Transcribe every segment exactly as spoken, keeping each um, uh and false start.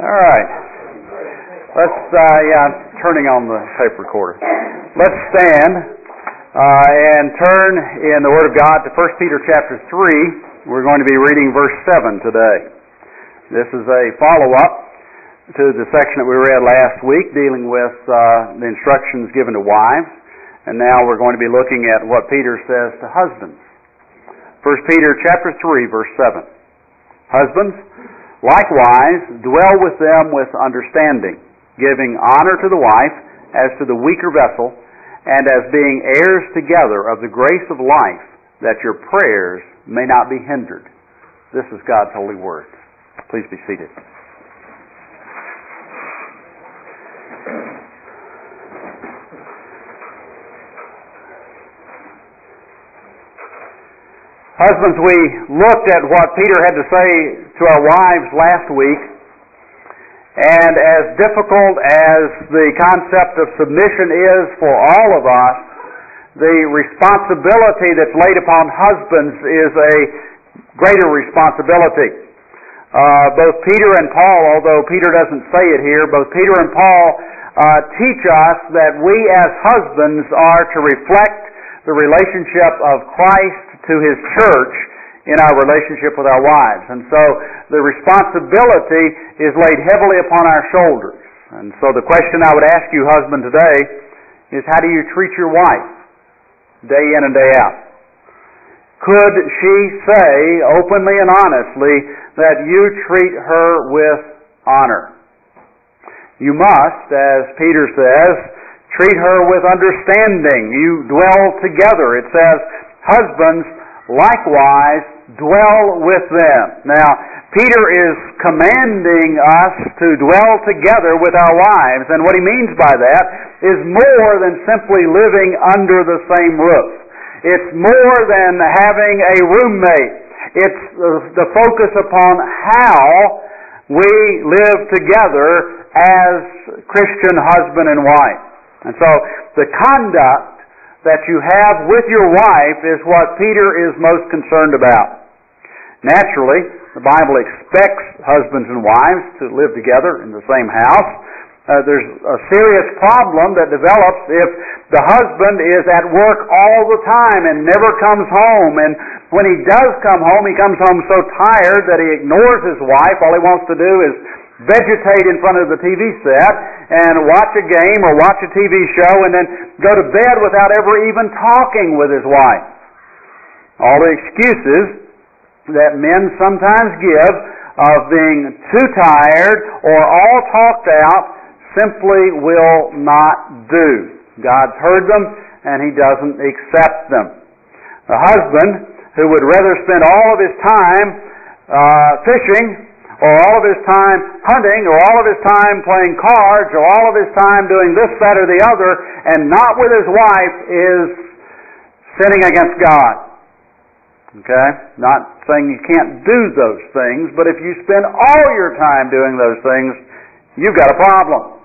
All right. Let's, uh, yeah, I'm turning on the tape recorder. Let's stand uh, and turn in the Word of God to First Peter chapter three. We're going to be reading verse seven today. This is a follow-up to the section that we read last week dealing with uh, the instructions given to wives. And now we're going to be looking at what Peter says to husbands. First Peter chapter three, verse seven. Husbands, likewise, dwell with them with understanding, giving honor to the wife as to the weaker vessel, and as being heirs together of the grace of life, that your prayers may not be hindered. This is God's holy word. Please be seated. Husbands, we looked at what Peter had to say to our wives last week, and as difficult as the concept of submission is for all of us, the responsibility that's laid upon husbands is a greater responsibility. Uh, both Peter and Paul, although Peter doesn't say it here, both Peter and Paul uh, teach us that we as husbands are to reflect the relationship of Christ to His church in our relationship with our wives. And so the responsibility is laid heavily upon our shoulders. And so the question I would ask you, husband, today is, how do you treat your wife day in and day out? Could she say openly and honestly that you treat her with honor? You must, as Peter says, treat her with understanding. You dwell together. It says, husbands, likewise, dwell with them. Now, Peter is commanding us to dwell together with our wives, and what he means by that is more than simply living under the same roof. It's more than having a roommate. It's the focus upon how we live together as Christian husband and wife. And so, the conduct that you have with your wife is what Peter is most concerned about. Naturally, the Bible expects husbands and wives to live together in the same house. Uh, there's a serious problem that develops if the husband is at work all the time and never comes home. And when he does come home, he comes home so tired that he ignores his wife. All he wants to do is vegetate in front of the T V set and watch a game or watch a T V show and then go to bed without ever even talking with his wife. All the excuses that men sometimes give of being too tired or all talked out simply will not do. God's heard them and He doesn't accept them. A husband who would rather spend all of his time uh, fishing, or all of his time hunting, or all of his time playing cards, or all of his time doing this, that, or the other, and not with his wife, is sinning against God. Okay? Not saying you can't do those things, but if you spend all your time doing those things, you've got a problem.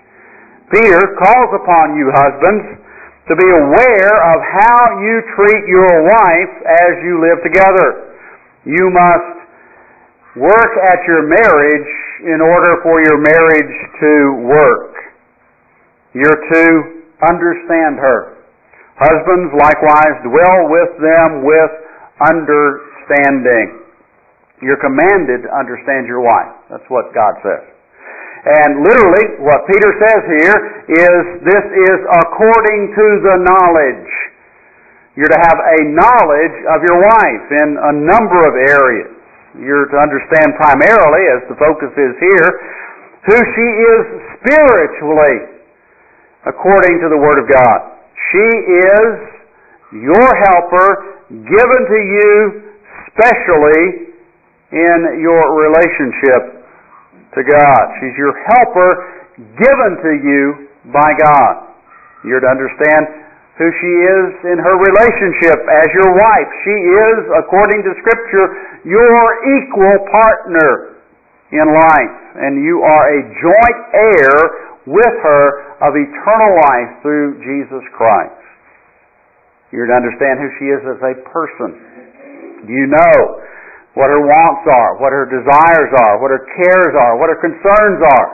Peter calls upon you, husbands, to be aware of how you treat your wife as you live together. You must work at your marriage in order for your marriage to work. You're to understand her. Husbands, likewise, dwell with them with understanding. You're commanded to understand your wife. That's what God says. And literally, what Peter says here is, this is according to the knowledge. You're to have a knowledge of your wife in a number of areas. You're to understand primarily, as the focus is here, who she is spiritually, according to the Word of God. She is your helper, given to you specially in your relationship to God. She's your helper, given to you by God. You're to understand who she is in her relationship as your wife. She is, according to Scripture, your equal partner in life, and you are a joint heir with her of eternal life through Jesus Christ. You're to understand who she is as a person. You know what her wants are, what her desires are, what her cares are, what her concerns are?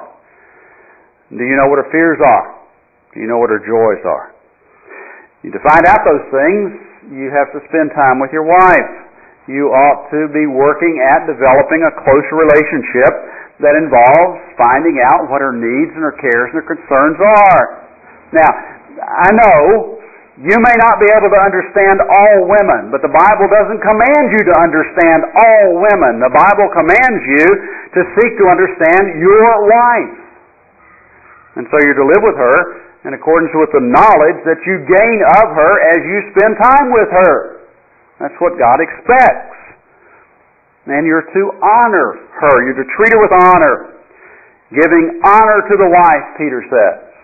Do you know what her fears are? Do you know what her joys are? To find out those things, you have to spend time with your wife. You ought to be working at developing a closer relationship that involves finding out what her needs and her cares and her concerns are. Now, I know you may not be able to understand all women, but the Bible doesn't command you to understand all women. The Bible commands you to seek to understand your wife. And so you're to live with her in accordance with the knowledge that you gain of her as you spend time with her. That's what God expects. And you're to honor her. You're to treat her with honor. Giving honor to the wife, Peter says.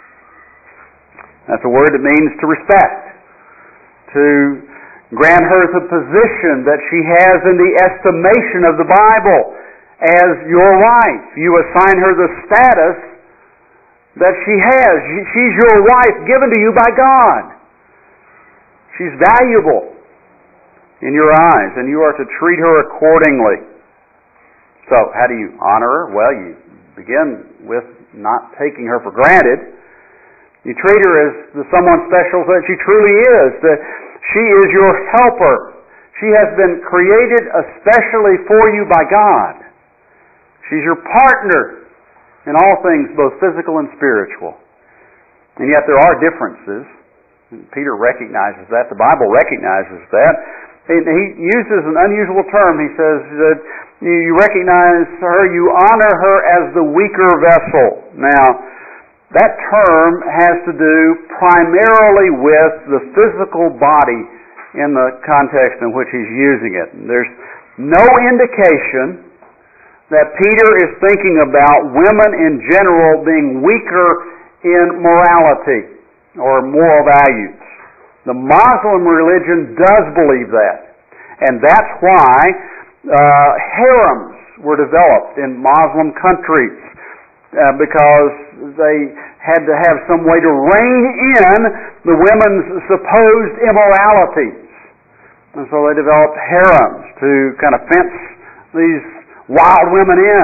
That's a word that means to respect. To grant her the position that she has in the estimation of the Bible as your wife. You assign her the status that she has. She's your wife given to you by God. She's valuable in your eyes, and you are to treat her accordingly. So, how do you honor her? Well, you begin with not taking her for granted. You treat her as the someone special that she truly is. That she is your helper. She has been created especially for you by God. She's your partner in all things, both physical and spiritual. And yet there are differences. Peter recognizes that. The Bible recognizes that. And he uses an unusual term. He says that you recognize her, you honor her as the weaker vessel. Now, that term has to do primarily with the physical body in the context in which he's using it. There's no indication that Peter is thinking about women in general being weaker in morality or moral values. The Muslim religion does believe that. And that's why uh, harems were developed in Muslim countries. Uh, because they had to have some way to rein in the women's supposed immoralities. And so they developed harems to kind of fence these wild women in.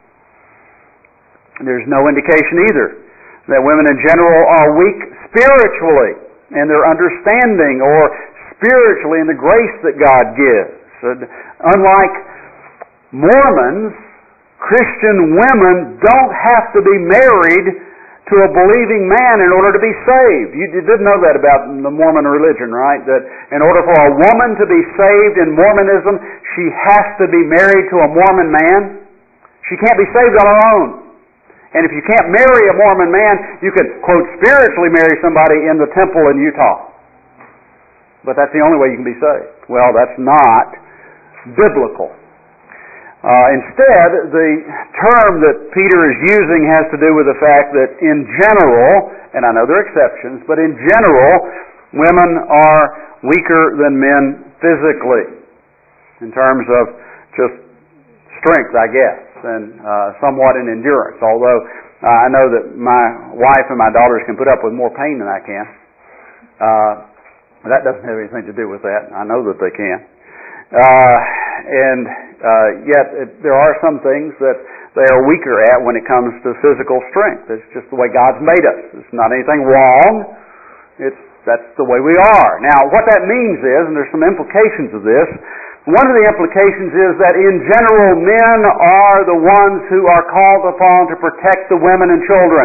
There's no indication either that women in general are weak spiritually in their understanding or spiritually in the grace that God gives. And unlike Mormons, Christian women don't have to be married to a believing man in order to be saved. You, you did know that about the Mormon religion, right? That in order for a woman to be saved in Mormonism, she has to be married to a Mormon man. She can't be saved on her own. And if you can't marry a Mormon man, you can, quote, spiritually marry somebody in the temple in Utah. But that's the only way you can be saved. Well, that's not biblical. Uh, instead, the term that Peter is using has to do with the fact that in general, and I know there are exceptions, but in general, women are weaker than men physically in terms of just strength, I guess, and uh, somewhat in endurance. Although uh, I know that my wife and my daughters can put up with more pain than I can. Uh, that doesn't have anything to do with that. I know that they can. Uh, and uh, yet it, there are some things that they are weaker at when it comes to physical strength. It's just the way God's made us. It's not anything wrong. It's that's the way we are. Now, what that means is, and there's some implications of this, one of the implications is that in general men are the ones who are called upon to protect the women and children.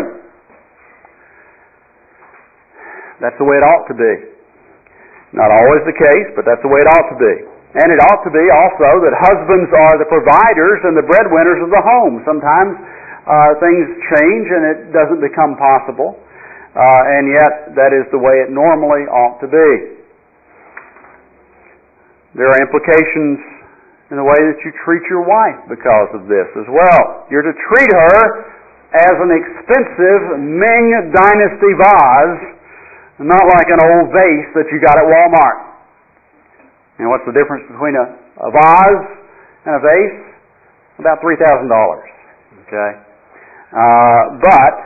That's the way it ought to be. Not always the case, but that's the way it ought to be. And it ought to be also that husbands are the providers and the breadwinners of the home. Sometimes uh, things change and it doesn't become possible. Uh, and yet that is the way it normally ought to be. There are implications in the way that you treat your wife because of this as well. You're to treat her as an expensive Ming Dynasty vase, not like an old vase that you got at Walmart. And what's the difference between a, a vase and a vase? About three thousand dollars. Okay? Uh, but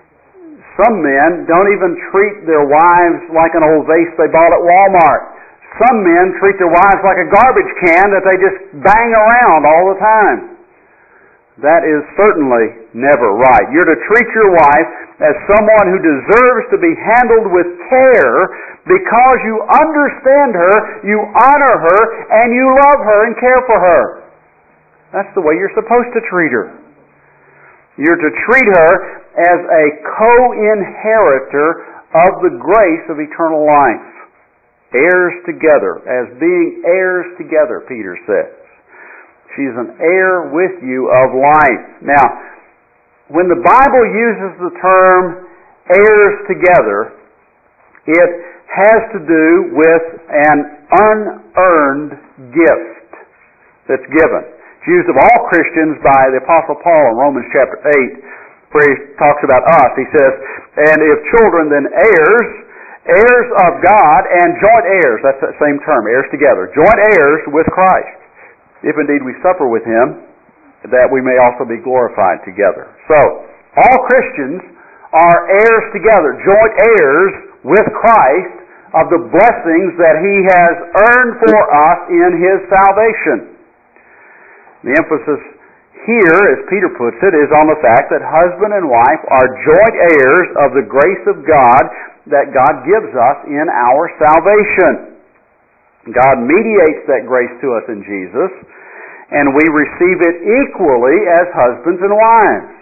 some men don't even treat their wives like an old vase they bought at Walmart. some men treat their wives like a garbage can that they just bang around all the time. That is certainly never right. You're to treat your wife as someone who deserves to be handled with care because you understand her, you honor her, and you love her and care for her. That's the way you're supposed to treat her. You're to treat her as a co-inheritor of the grace of eternal life. Heirs together, as being heirs together, Peter says. She's an heir with you of life. Now, when the Bible uses the term heirs together, it has to do with an unearned gift that's given. It's used of all Christians by the Apostle Paul in Romans chapter eight, where he talks about us. He says, and if children, then heirs, heirs of God and joint heirs. That's that same term, heirs together. Joint heirs with Christ. If indeed we suffer with Him, that we may also be glorified together. So, all Christians are heirs together, joint heirs with Christ of the blessings that He has earned for us in His salvation. The emphasis here, as Peter puts it, is on the fact that husband and wife are joint heirs of the grace of God that God gives us in our salvation. God mediates that grace to us in Jesus, and we receive it equally as husbands and wives.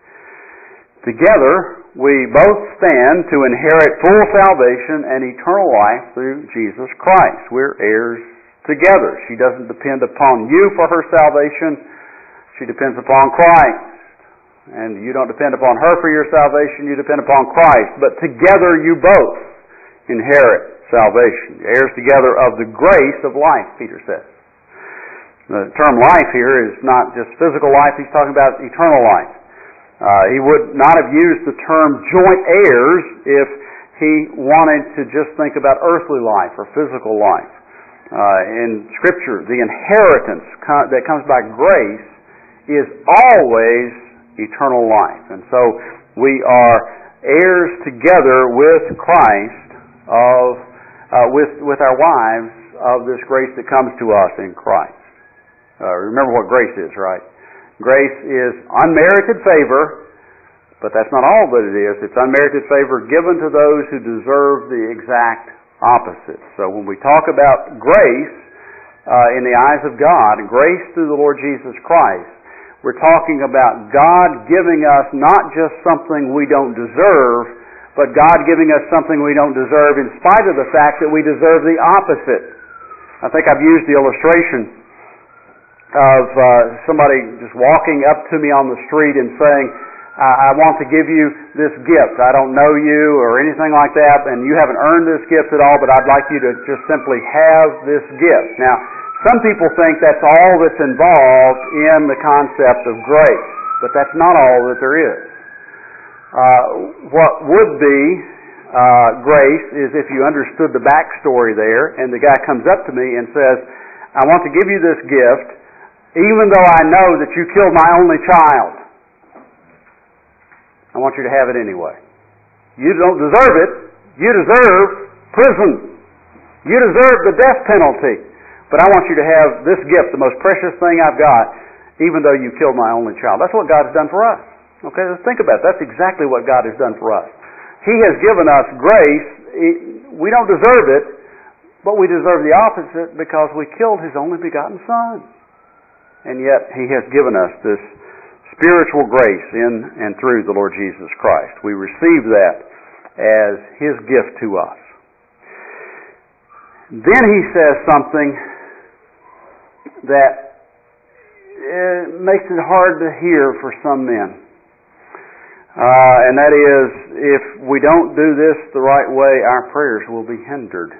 Together, we both stand to inherit full salvation and eternal life through Jesus Christ. We're heirs together. She doesn't depend upon you for her salvation. She depends upon Christ. And you don't depend upon her for your salvation. You depend upon Christ. But together you both inherit salvation. Heirs together of the grace of life, Peter says. The term life here is not just physical life. He's talking about eternal life. Uh, he would not have used the term joint heirs if he wanted to just think about earthly life or physical life. Uh, in Scripture, the inheritance that comes by grace is always eternal life. And so we are heirs together with Christ of uh, with with our wives of this grace that comes to us in Christ. Uh, remember what grace is, right? Grace is unmerited favor, but that's not all that it is. It's unmerited favor given to those who deserve the exact opposite. So when we talk about grace uh, in the eyes of God, grace through the Lord Jesus Christ, we're talking about God giving us not just something we don't deserve, but God giving us something we don't deserve in spite of the fact that we deserve the opposite. I think I've used the illustration of uh, somebody just walking up to me on the street and saying, I, I want to give you this gift. I don't know you or anything like that, and you haven't earned this gift at all, but I'd like you to just simply have this gift. Now, some people think that's all that's involved in the concept of grace, but that's not all that there is. Uh, what would be uh, grace is if you understood the backstory there, and the guy comes up to me and says, I want to give you this gift, even though I know that you killed my only child. I want you to have it anyway. You don't deserve it. You deserve prison. You deserve the death penalty. But I want you to have this gift, the most precious thing I've got, even though you killed my only child. That's what God has done for us. Okay, let's think about it. That's exactly what God has done for us. He has given us grace. We don't deserve it, but we deserve the opposite because we killed His only begotten Son. And yet He has given us this spiritual grace in and through the Lord Jesus Christ. We receive that as His gift to us. Then He says something that uh, makes it hard to hear for some men. Uh, and that is, if we don't do this the right way, our prayers will be hindered.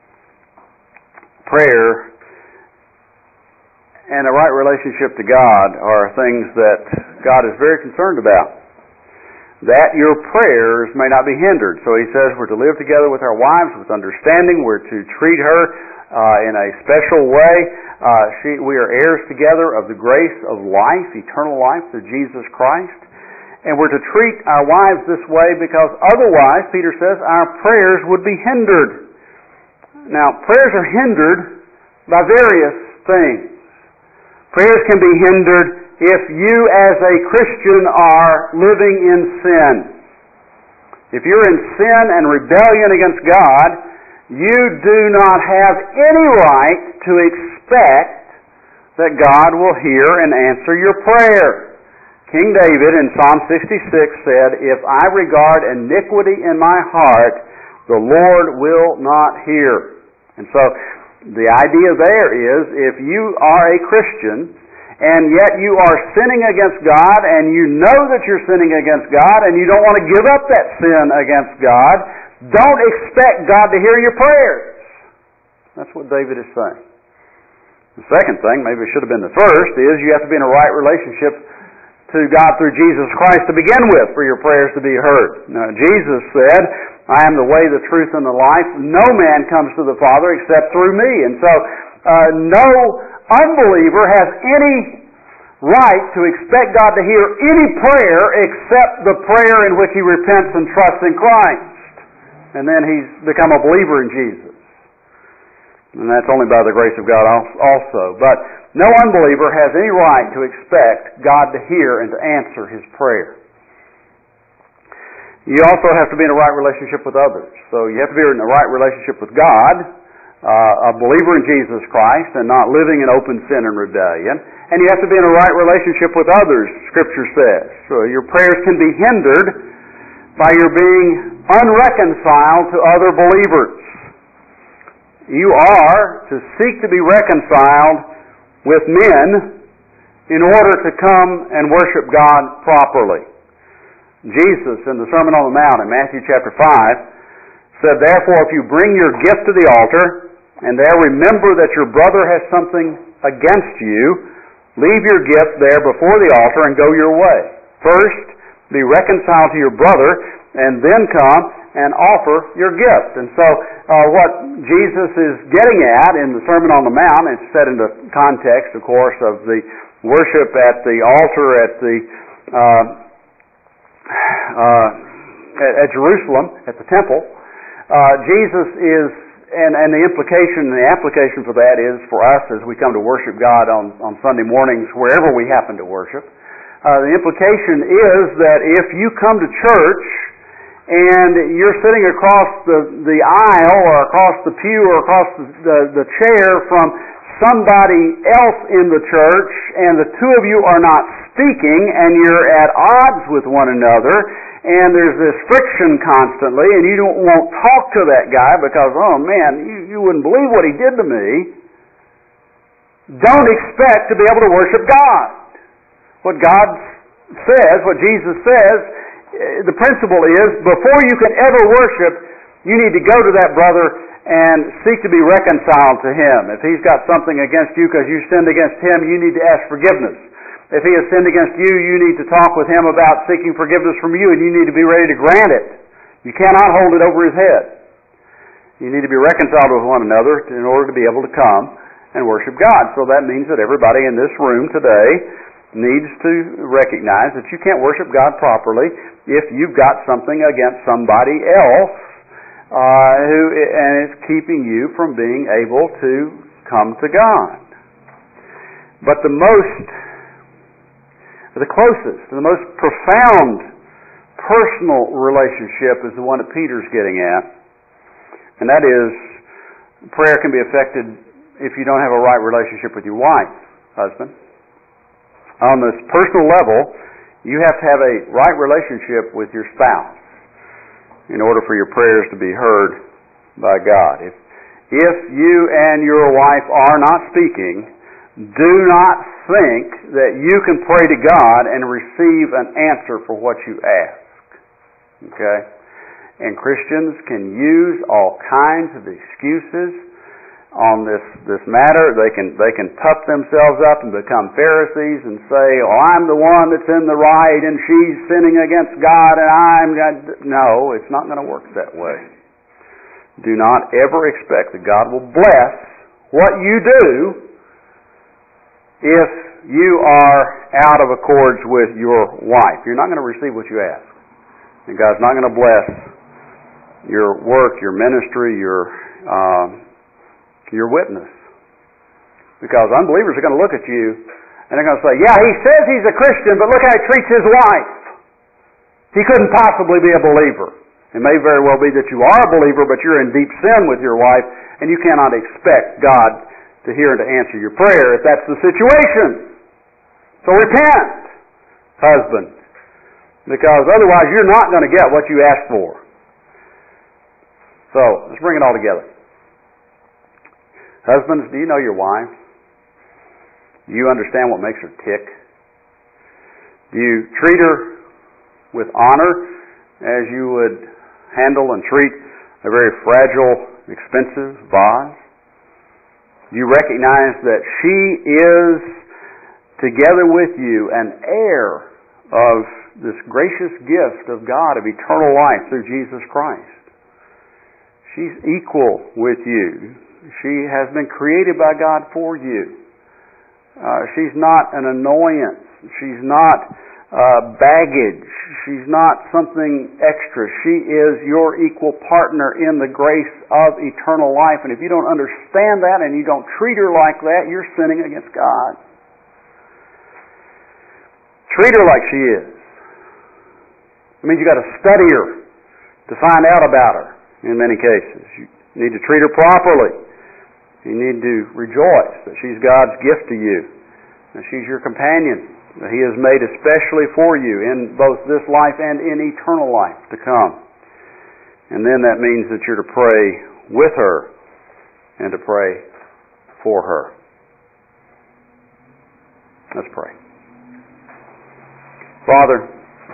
Prayer and a right relationship to God are things that God is very concerned about. That your prayers may not be hindered. So He says we're to live together with our wives with understanding. We're to treat her uh, in a special way. Uh, she, we are heirs together of the grace of life, eternal life through Jesus Christ. And we're to treat our wives this way because otherwise, Peter says, our prayers would be hindered. Now, prayers are hindered by various things. Prayers can be hindered if you as a Christian are living in sin. If you're in sin and rebellion against God, you do not have any right to expect that God will hear and answer your prayer. King David in Psalm sixty-six said, "If I regard iniquity in my heart, the Lord will not hear." And so the idea there is, if you are a Christian and yet you are sinning against God and you know that you're sinning against God and you don't want to give up that sin against God, don't expect God to hear your prayers. That's what David is saying. The second thing, maybe it should have been the first, is you have to be in a right relationship to God through Jesus Christ to begin with for your prayers to be heard. Now, Jesus said, "I am the way, the truth, and the life. No man comes to the Father except through me." And so, uh, no unbeliever has any right to expect God to hear any prayer except the prayer in which he repents and trusts in Christ. And then he's become a believer in Jesus. And that's only by the grace of God also. But no unbeliever has any right to expect God to hear and to answer his prayer. You also have to be in a right relationship with others. So you have to be in a right relationship with God, uh, a believer in Jesus Christ, and not living in open sin and rebellion. And you have to be in a right relationship with others, Scripture says. So your prayers can be hindered by your being unreconciled to other believers. You are to seek to be reconciled with men in order to come and worship God properly. Jesus, in the Sermon on the Mount in Matthew chapter five, said, "Therefore, if you bring your gift to the altar, and there remember that your brother has something against you, leave your gift there before the altar and go your way. First, be reconciled to your brother, and then come and offer your gift." And so, uh, what Jesus is getting at in the Sermon on the Mount, it's set into context, of course, of the worship at the altar at the uh, uh, at, at Jerusalem, at the temple. Uh, Jesus is, and, and the implication and the application for that is for us as we come to worship God on, on Sunday mornings, wherever we happen to worship. Uh, the implication is that if you come to church and you're sitting across the, the aisle or across the pew or across the, the, the chair from somebody else in the church and the two of you are not speaking and you're at odds with one another and there's this friction constantly and you don't won't talk to that guy because, oh man, you, you wouldn't believe what he did to me, don't expect to be able to worship God. What God says, what Jesus says, the principle is, before you can ever worship, you need to go to that brother and seek to be reconciled to him. If he's got something against you because you sinned against him, you need to ask forgiveness. If he has sinned against you, you need to talk with him about seeking forgiveness from you, and you need to be ready to grant it. You cannot hold it over his head. You need to be reconciled with one another in order to be able to come and worship God. So that means that everybody in this room today needs to recognize that you can't worship God properly if you've got something against somebody else uh, who and it's keeping you from being able to come to God. But the most, the closest, the most profound personal relationship is the one that Peter's getting at, and that is prayer can be affected if you don't have a right relationship with your wife, husband. On this personal level, you have to have a right relationship with your spouse in order for your prayers to be heard by God. If, if you and your wife are not speaking, do not think that you can pray to God and receive an answer for what you ask. Okay? And Christians can use all kinds of excuses on this this matter. They can they can puff themselves up and become Pharisees and say, "Oh, I'm the one that's in the right, and she's sinning against God, and I'm..." No, it's not going to work that way. Do not ever expect that God will bless what you do if you are out of accords with your wife. You're not going to receive what you ask. And God's not going to bless your work, your ministry, your uh, your witness. Because unbelievers are going to look at you and they're going to say, yeah, he says he's a Christian, but look how he treats his wife. He couldn't possibly be a believer. It may very well be that you are a believer, but you're in deep sin with your wife, and you cannot expect God to hear and to answer your prayer if that's the situation. So repent, husband, because otherwise you're not going to get what you asked for. So, let's bring it all together. Husbands, do you know your wife? Do you understand what makes her tick? Do you treat her with honor as you would handle and treat a very fragile, expensive vase? Do you recognize that she is, together with you, an heir of this gracious gift of God of eternal life through Jesus Christ? She's equal with you. She has been created by God for you. Uh, she's not an annoyance. She's not uh, baggage. She's not something extra. She is your equal partner in the grace of eternal life. And if you don't understand that and you don't treat her like that, you're sinning against God. Treat her like she is. It means you've got to study her to find out about her in many cases. You need to treat her properly. You need to rejoice that she's God's gift to you, that she's your companion, that He has made especially for you in both this life and in eternal life to come. And then that means that you're to pray with her and to pray for her. Let's pray. Father,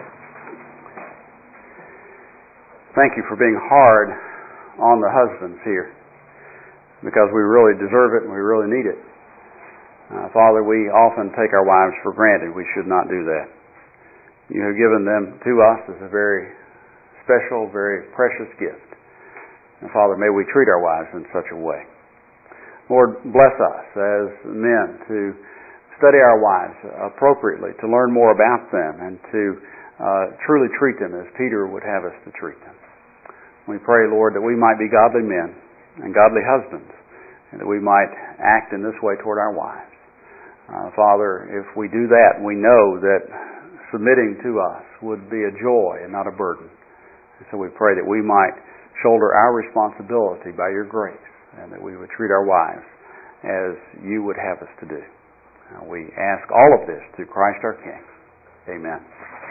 thank you for being hard on the husbands here, because we really deserve it and we really need it. Uh, Father, we often take our wives for granted. We should not do that. You have given them to us as a very special, very precious gift. And Father, may we treat our wives in such a way. Lord, bless us as men to study our wives appropriately, to learn more about them, and to uh, truly treat them as Peter would have us to treat them. We pray, Lord, that we might be godly men and godly husbands, and that we might act in this way toward our wives. Uh, Father, if we do that, we know that submitting to us would be a joy and not a burden. And so we pray that we might shoulder our responsibility by your grace, and that we would treat our wives as you would have us to do. Uh, we ask all of this through Christ our King. Amen.